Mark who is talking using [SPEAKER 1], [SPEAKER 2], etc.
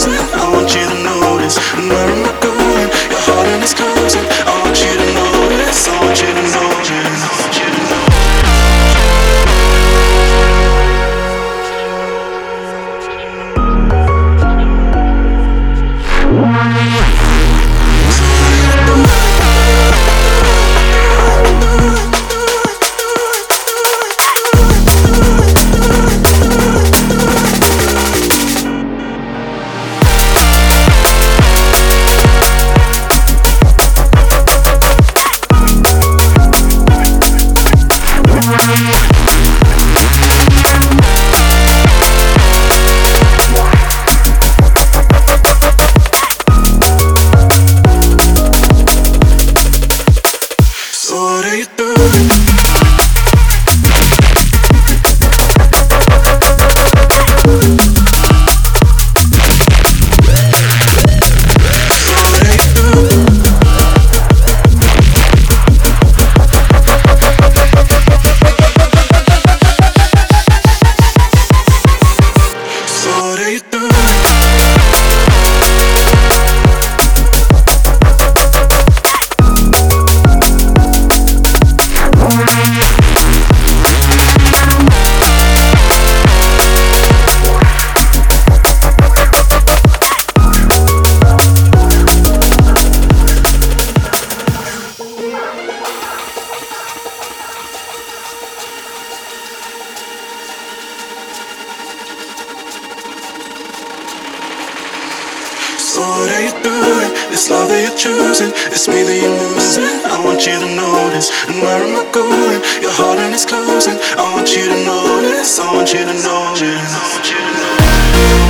[SPEAKER 1] losing. I want you to notice. And where am I going? Your heart is closing. I want you to notice. I want you to notice. I want you to know. What are you doing? So what are you doing? This love that you're choosing, it's me that you're losing. I want you to notice. And where am I going? Your heart is closing. I want you to notice. I want you to notice. I want you to know.